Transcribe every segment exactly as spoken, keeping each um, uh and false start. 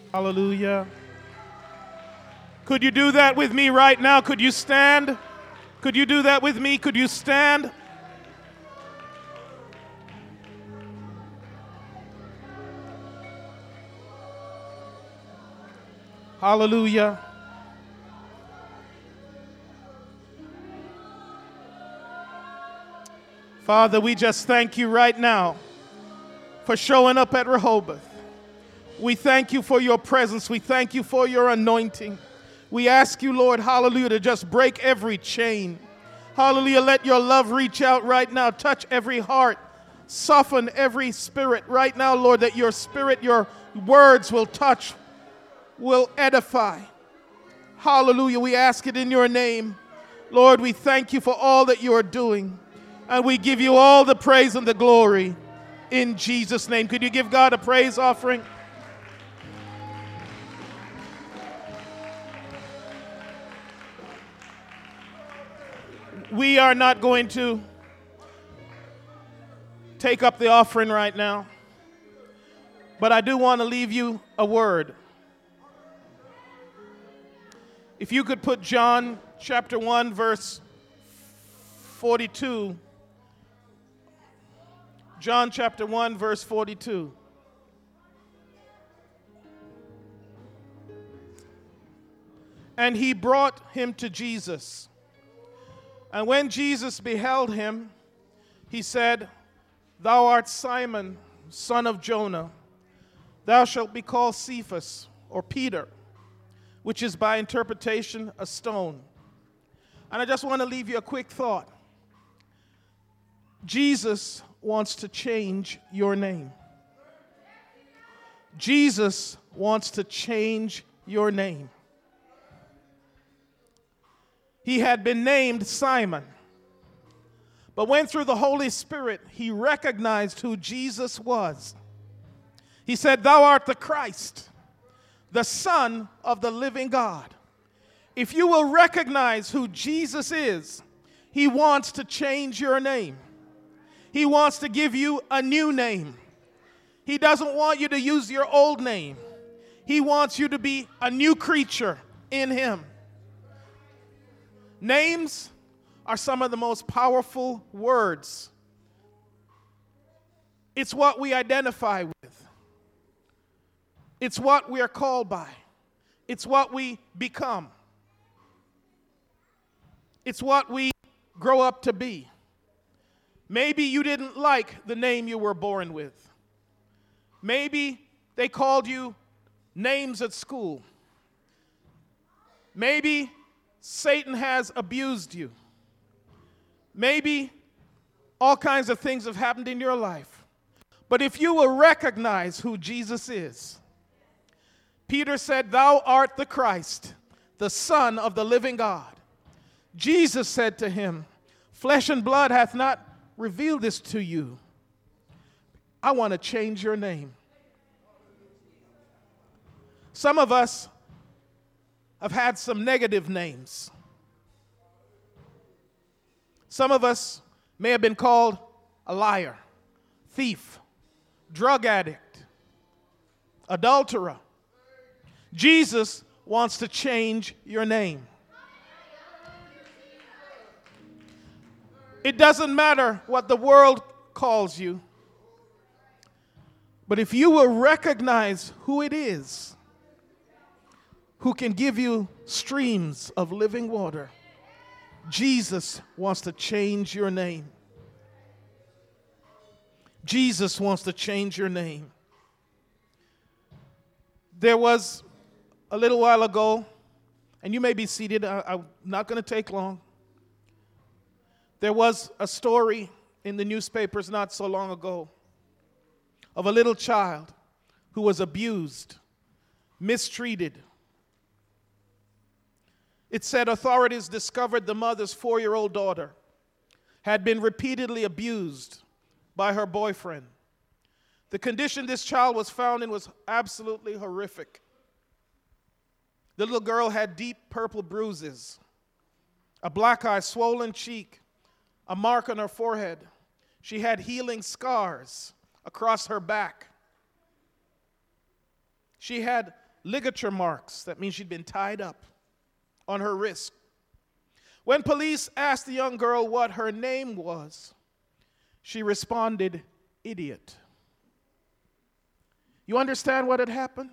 Hallelujah. Could you do that with me right now? Could you stand? Could you do that with me? Could you stand? Hallelujah. Father, we just thank you right now for showing up at Rehoboth. We thank you for your presence. We thank you for your anointing. We ask you, Lord, hallelujah, to just break every chain. Hallelujah, let your love reach out right now. Touch every heart. Soften every spirit right now, Lord, that your spirit, your words will touch, will edify. Hallelujah, we ask it in your name. Lord, we thank you for all that you are doing. And we give you all the praise and the glory in Jesus' name. Could you give God a praise offering? We are not going to take up the offering right now, but I do want to leave you a word. If you could put John chapter one, verse forty-two. John chapter one, verse forty-two. And he brought him to Jesus. And when Jesus beheld him, he said, Thou art Simon, son of Jonah. Thou shalt be called Cephas, or Peter, which is by interpretation a stone. And I just want to leave you a quick thought. Jesus wants to change your name. Jesus wants to change your name. He had been named Simon, but when through the Holy Spirit he recognized who Jesus was, he said, Thou art the Christ, the Son of the living God. If you will recognize who Jesus is, he wants to change your name. He wants to give you a new name. He doesn't want you to use your old name. He wants you to be a new creature in him. Names are some of the most powerful words. It's what we identify with. It's what we are called by. It's what we become. It's what we grow up to be. Maybe you didn't like the name you were born with. Maybe they called you names at school. Maybe Satan has abused you. Maybe all kinds of things have happened in your life. But if you will recognize who Jesus is, Peter said, Thou art the Christ, the Son of the living God. Jesus said to him, Flesh and blood hath not revealed this to you. I want to change your name. Some of us have had some negative names. Some of us may have been called a liar, thief, drug addict, adulterer. Jesus wants to change your name. It doesn't matter what the world calls you, but if you will recognize who it is who can give you streams of living water, Jesus wants to change your name. Jesus wants to change your name. There was a little while ago, and you may be seated, I, I'm not going to take long. There was a story in the newspapers not so long ago of a little child who was abused, mistreated. It said authorities discovered the mother's four-year-old daughter had been repeatedly abused by her boyfriend. The condition this child was found in was absolutely horrific. The little girl had deep purple bruises, a black eye, swollen cheek, a mark on her forehead. She had healing scars across her back. She had ligature marks. That means she'd been tied up on her wrist. When police asked the young girl what her name was, she responded, idiot. You understand what had happened?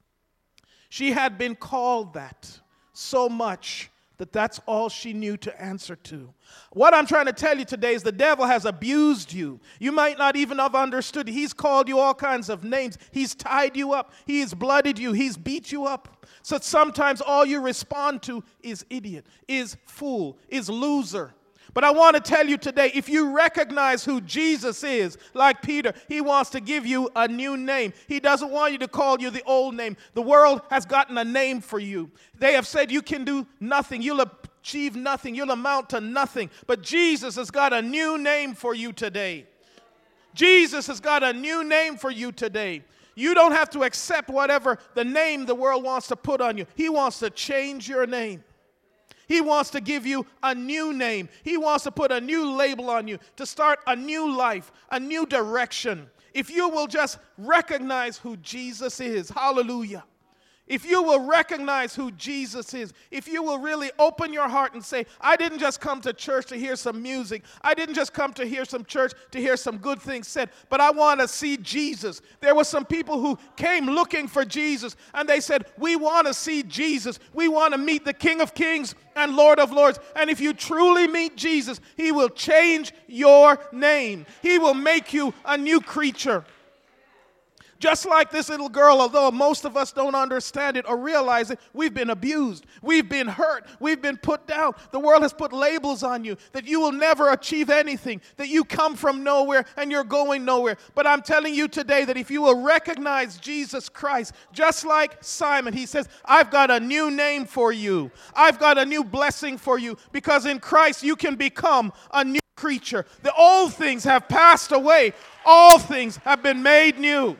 She had been called that so much that that's all she knew to answer to. What I'm trying to tell you today is the devil has abused you. You might not even have understood. He's called you all kinds of names. He's tied you up. He's blooded you. He's beat you up. So sometimes all you respond to is idiot, is fool, is loser. But I want to tell you today, if you recognize who Jesus is, like Peter, he wants to give you a new name. He doesn't want you to call you the old name. The world has gotten a name for you. They have said you can do nothing. You'll achieve nothing. You'll amount to nothing. But Jesus has got a new name for you today. Jesus has got a new name for you today. You don't have to accept whatever the name the world wants to put on you. He wants to change your name. He wants to give you a new name. He wants to put a new label on you, to start a new life, a new direction. If you will just recognize who Jesus is, hallelujah. If you will recognize who Jesus is, if you will really open your heart and say, I didn't just come to church to hear some music. I didn't just come to hear some church to hear some good things said, but I want to see Jesus. There were some people who came looking for Jesus, and they said, we want to see Jesus. We want to meet the King of Kings and Lord of Lords. And if you truly meet Jesus, he will change your name. He will make you a new creature. Just like this little girl, although most of us don't understand it or realize it, we've been abused. We've been hurt. We've been put down. The world has put labels on you that you will never achieve anything, that you come from nowhere and you're going nowhere. But I'm telling you today that if you will recognize Jesus Christ, just like Simon, he says, I've got a new name for you. I've got a new blessing for you, because in Christ you can become a new creature. The old things have passed away. All things have been made new.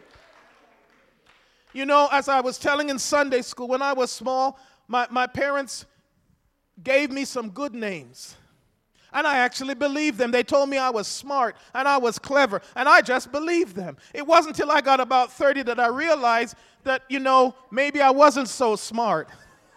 You know, as I was telling in Sunday school, when I was small, my, my parents gave me some good names. And I actually believed them. They told me I was smart and I was clever, and I just believed them. It wasn't until I got about thirty that I realized that, you know, maybe I wasn't so smart.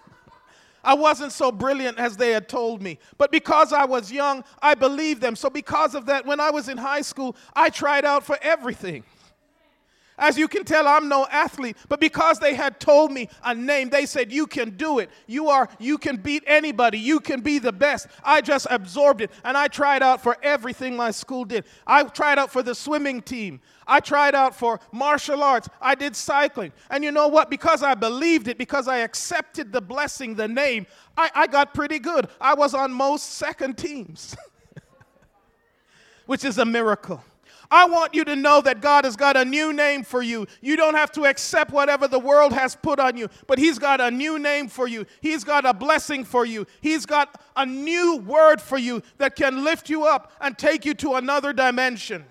I wasn't so brilliant as they had told me. But because I was young, I believed them. So because of that, when I was in high school, I tried out for everything. As you can tell, I'm no athlete, but because they had told me a name, they said, you can do it. You are, you can beat anybody. You can be the best. I just absorbed it, and I tried out for everything my school did. I tried out for the swimming team. I tried out for martial arts. I did cycling. And you know what? Because I believed it, because I accepted the blessing, the name, I, I got pretty good. I was on most second teams, which is a miracle. I want you to know that God has got a new name for you. You don't have to accept whatever the world has put on you, but he's got a new name for you. He's got a blessing for you. He's got a new word for you that can lift you up and take you to another dimension.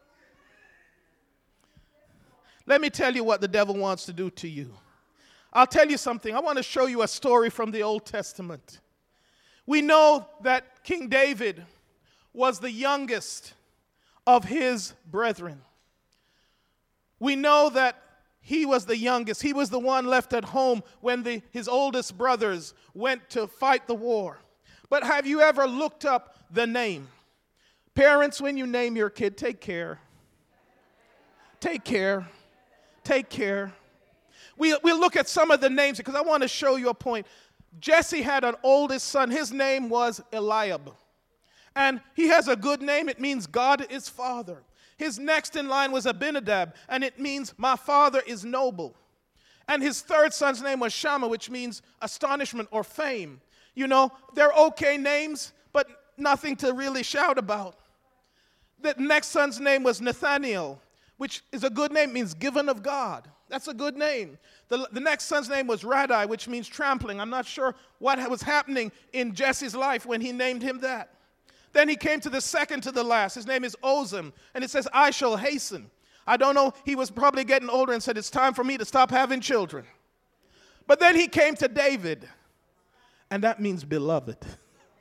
Let me tell you what the devil wants to do to you. I'll tell you something. I want to show you a story from the Old Testament. We know that King David was the youngest of his brethren. We know that he was the youngest. He was the one left at home when the, his oldest brothers went to fight the war. But have you ever looked up the name? Parents, when you name your kid, take care. Take care. Take care. We, we'll look at some of the names because I want to show you a point. Jesse had an oldest son. His name was Eliab. And he has a good name. It means God is Father. His next in line was Abinadab, and it means my father is noble. And his third son's name was Shammah, which means astonishment or fame. You know, they're okay names, but nothing to really shout about. The next son's name was Nathaniel, which is a good name, means given of God. That's a good name. The, the next son's name was Radai, which means trampling. I'm not sure what was happening in Jesse's life when he named him that. Then he came to the second to the last. His name is Ozem, and it says, I shall hasten. I don't know, he was probably getting older and said, it's time for me to stop having children. But then he came to David, and that means beloved.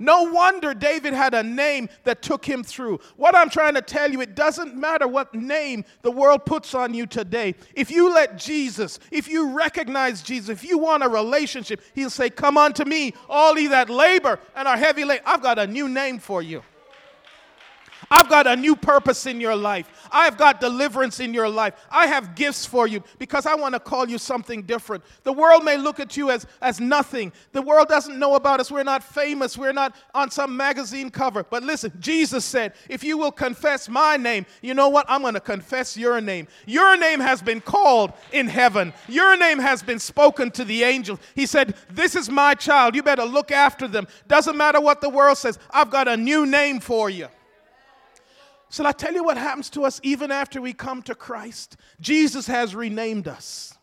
No wonder David had a name that took him through. What I'm trying to tell you, it doesn't matter what name the world puts on you today. If you let Jesus, if you recognize Jesus, if you want a relationship, he'll say, come unto me, all ye that labor and are heavy laden. I've got a new name for you. I've got a new purpose in your life. I've got deliverance in your life. I have gifts for you because I want to call you something different. The world may look at you as, as nothing. The world doesn't know about us. We're not famous. We're not on some magazine cover. But listen, Jesus said, if you will confess my name, you know what? I'm going to confess your name. Your name has been called in heaven. Your name has been spoken to the angels. He said, this is my child. You better look after them. Doesn't matter what the world says. I've got a new name for you. So I tell you what happens to us even after we come to Christ. Jesus has renamed us.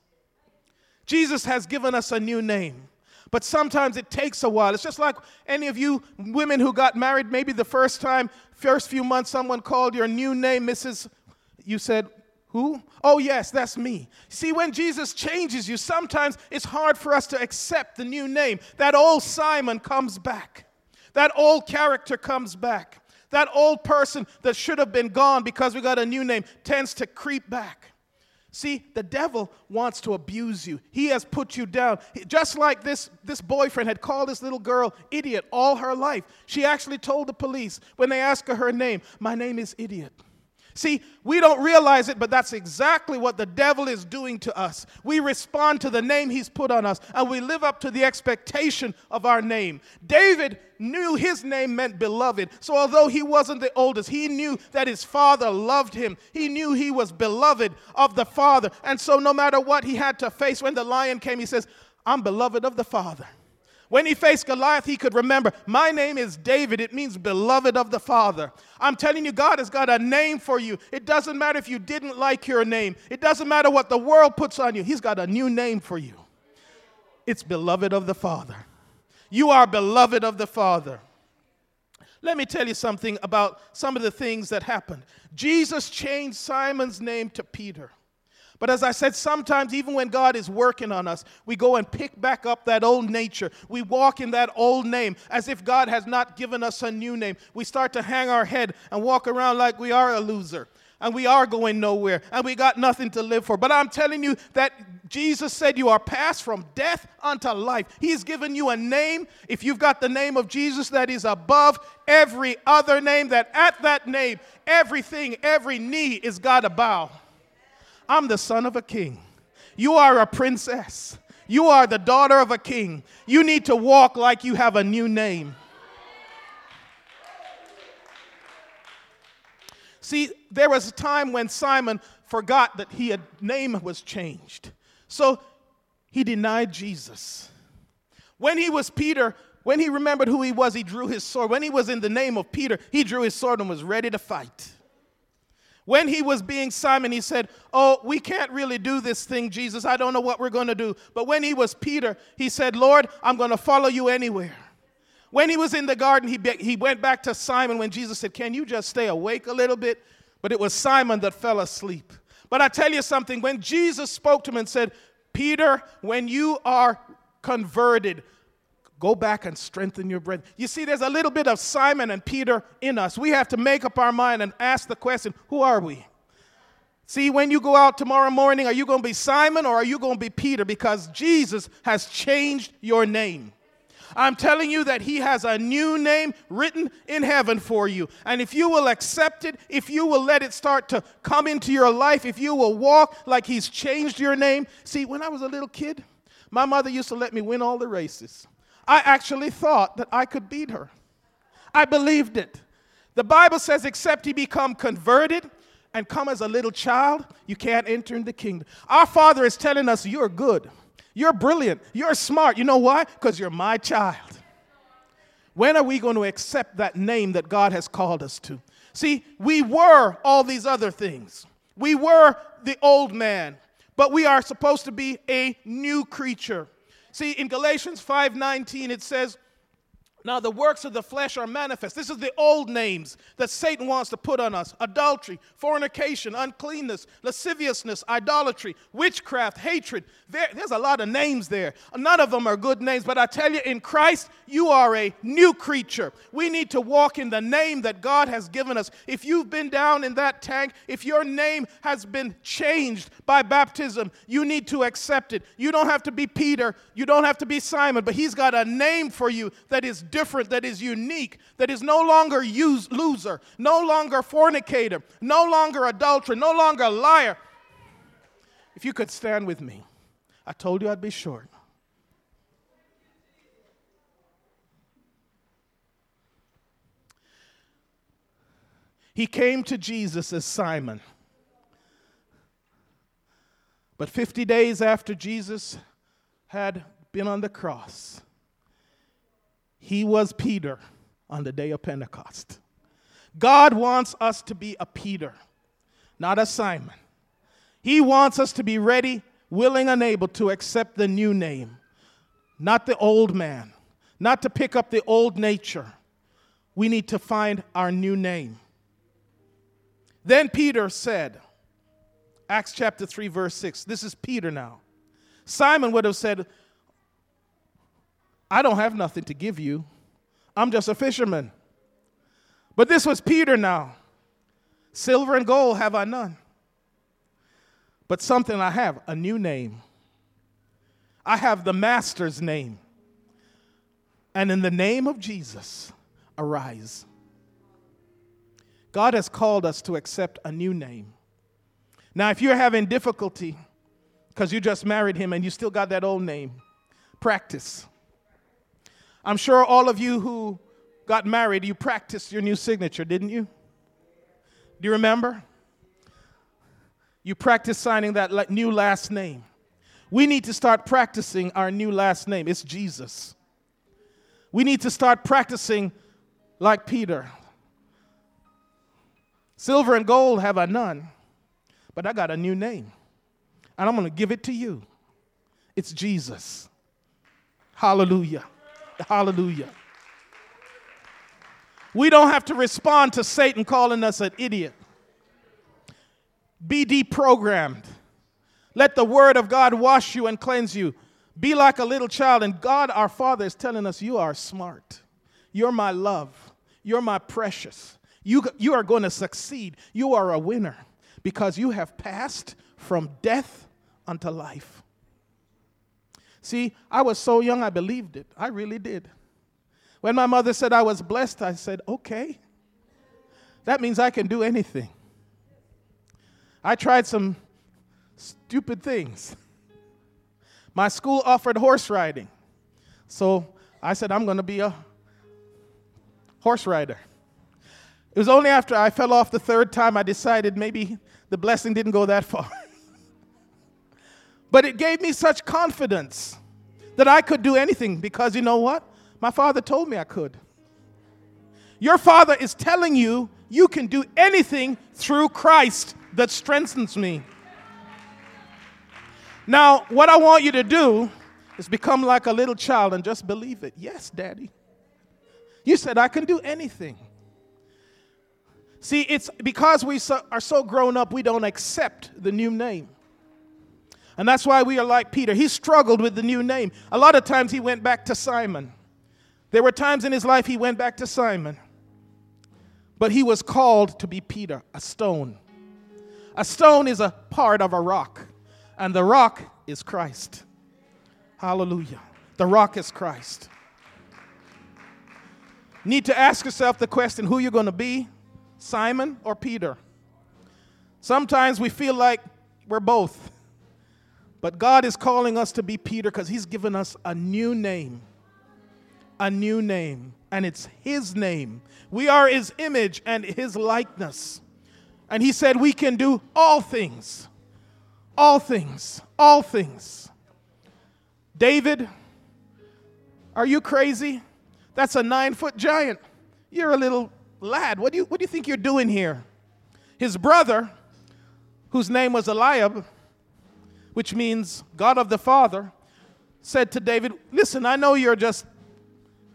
Jesus has given us a new name. But sometimes it takes a while. It's just like any of you women who got married, maybe the first time, first few months, someone called your new name, Missus You said, who? Oh, yes, that's me. See, when Jesus changes you, sometimes it's hard for us to accept the new name. That old Simon comes back. That old character comes back. That old person that should have been gone because we got a new name tends to creep back. See, the devil wants to abuse you. He has put you down. Just like this, this boyfriend had called this little girl idiot all her life. She actually told the police when they asked her her name, my name is Idiot. See, we don't realize it, but that's exactly what the devil is doing to us. We respond to the name he's put on us, and we live up to the expectation of our name. David knew his name meant beloved. So although he wasn't the oldest, he knew that his father loved him. He knew he was beloved of the Father. And so no matter what he had to face, when the lion came, he says, I'm beloved of the Father. When he faced Goliath, he could remember, my name is David. It means beloved of the Father. I'm telling you, God has got a name for you. It doesn't matter if you didn't like your name. It doesn't matter what the world puts on you. He's got a new name for you. It's beloved of the Father. You are beloved of the Father. Let me tell you something about some of the things that happened. Jesus changed Simon's name to Peter. But as I said, sometimes even when God is working on us, we go and pick back up that old nature. We walk in that old name as if God has not given us a new name. We start to hang our head and walk around like we are a loser. And we are going nowhere. And we got nothing to live for. But I'm telling you that Jesus said you are passed from death unto life. He's given you a name. If you've got the name of Jesus that is above every other name, that at that name, everything, every knee is got to bow. I'm the son of a king. You are a princess. You are the daughter of a king. You need to walk like you have a new name. See, there was a time when Simon forgot that his name was changed. So he denied Jesus. When he was Peter, when he remembered who he was, he drew his sword. When he was in the name of Peter, he drew his sword and was ready to fight. When he was being Simon, he said, oh, we can't really do this thing, Jesus. I don't know what we're going to do. But when he was Peter, he said, Lord, I'm going to follow you anywhere. When he was in the garden, he, be- he went back to Simon when Jesus said, can you just stay awake a little bit? But it was Simon that fell asleep. But I tell you something, when Jesus spoke to him and said, Peter, when you are converted, go back and strengthen your brethren. You see, there's a little bit of Simon and Peter in us. We have to make up our mind and ask the question, who are we? See, when you go out tomorrow morning, are you going to be Simon or are you going to be Peter? Because Jesus has changed your name. I'm telling you that he has a new name written in heaven for you. And if you will accept it, if you will let it start to come into your life, if you will walk like he's changed your name. See, when I was a little kid, my mother used to let me win all the races. I actually thought that I could beat her. I believed it. The Bible says, except you become converted and come as a little child, you can't enter in the kingdom. Our Father is telling us, you're good. You're brilliant. You're smart. You know why? Because you're my child. When are we going to accept that name that God has called us to? See, we were all these other things. We were the old man, but we are supposed to be a new creature. See, in Galatians five nineteen, it says, Now the works of the flesh are manifest. This is the old names that Satan wants to put on us. Adultery, fornication, uncleanness, lasciviousness, idolatry, witchcraft, hatred. There, there's a lot of names there. None of them are good names, but I tell you, in Christ, you are a new creature. We need to walk in the name that God has given us. If you've been down in that tank, if your name has been changed by baptism, you need to accept it. You don't have to be Peter. You don't have to be Simon, but he's got a name for you that is different, that is unique, that is no longer use, loser, no longer fornicator, no longer adulterer, no longer liar. If you could stand with me. I told you I'd be short. He came to Jesus as Simon. But fifty days after Jesus had been on the cross, he was Peter on the day of Pentecost. God wants us to be a Peter, not a Simon. He wants us to be ready, willing, and able to accept the new name, not the old man, not to pick up the old nature. We need to find our new name. Then Peter said, Acts chapter three, verse six, this is Peter now. Simon would have said, I don't have nothing to give you. I'm just a fisherman. But this was Peter now. Silver and gold have I none. But something I have, a new name. I have the Master's name. And in the name of Jesus, arise. God has called us to accept a new name. Now, if you're having difficulty because you just married him and you still got that old name, practice. I'm sure all of you who got married, you practiced your new signature, didn't you? Do you remember? You practiced signing that new last name. We need to start practicing our new last name. It's Jesus. We need to start practicing like Peter. Silver and gold have I none, but I got a new name, and I'm going to give it to you. It's Jesus. Hallelujah. Hallelujah. We don't have to respond to Satan calling us an idiot. Be deprogrammed. Let the word of God wash you and cleanse you. Be like a little child, and God our Father is telling us you are smart. You're my love. You're my precious. You, you are going to succeed. You are a winner because you have passed from death unto life. See, I was so young, I believed it. I really did. When my mother said I was blessed, I said, okay. That means I can do anything. I tried some stupid things. My school offered horse riding. So I said, I'm going to be a horse rider. It was only after I fell off the third time I decided maybe the blessing didn't go that far. But it gave me such confidence that I could do anything because you know what? My father told me I could. Your father is telling you you can do anything through Christ that strengthens me. Now, what I want you to do is become like a little child and just believe it. Yes, Daddy. You said I can do anything. See, it's because we so, are so grown up, we don't accept the new name. And that's why we are like Peter. He struggled with the new name. A lot of times he went back to Simon. There were times in his life he went back to Simon. But he was called to be Peter, a stone. A stone is a part of a rock. And the rock is Christ. Hallelujah. The rock is Christ. Need to ask yourself the question, who you're going to be, Simon or Peter? Sometimes we feel like we're both. But God is calling us to be Peter because he's given us a new name. A new name. And it's his name. We are his image and his likeness. And he said we can do all things. All things. All things. David, are you crazy? That's a nine-foot giant. You're a little lad. What do you, what do you think you're doing here? His brother, whose name was Eliab, which means God of the Father, said to David, listen, I know you're just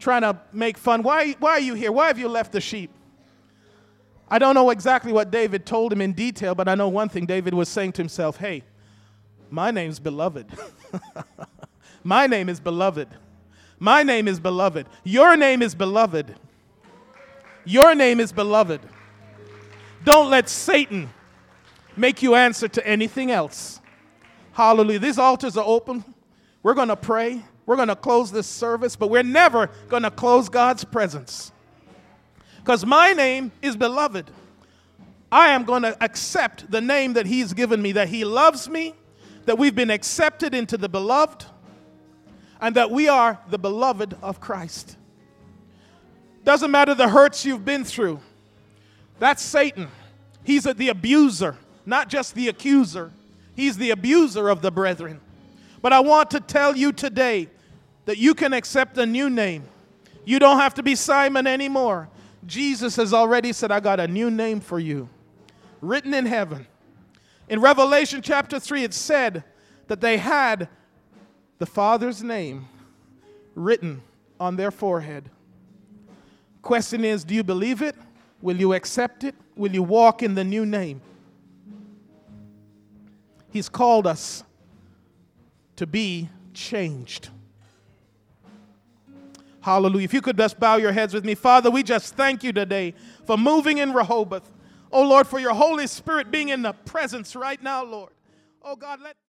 trying to make fun. Why, why are you here? Why have you left the sheep? I don't know exactly what David told him in detail, but I know one thing. David was saying to himself, hey, my name's beloved. My name is beloved. My name is beloved. Your name is beloved. Your name is beloved. Don't let Satan make you answer to anything else. Hallelujah. These altars are open. We're going to pray. We're going to close this service, but we're never going to close God's presence. Because my name is beloved. I am going to accept the name that he's given me, that he loves me, that we've been accepted into the beloved, and that we are the beloved of Christ. Doesn't matter the hurts you've been through. That's Satan. He's a, the abuser, not just the accuser. He's the abuser of the brethren. But I want to tell you today that you can accept a new name. You don't have to be Simon anymore. Jesus has already said, I got a new name for you, written in heaven. In Revelation chapter three, it said that they had the Father's name written on their forehead. Question is, do you believe it? Will you accept it? Will you walk in the new name? He's called us to be changed. Hallelujah. If you could just bow your heads with me. Father, we just thank you today for moving in Rehoboth. Oh, Lord, for your Holy Spirit being in the presence right now, Lord. Oh, God, let...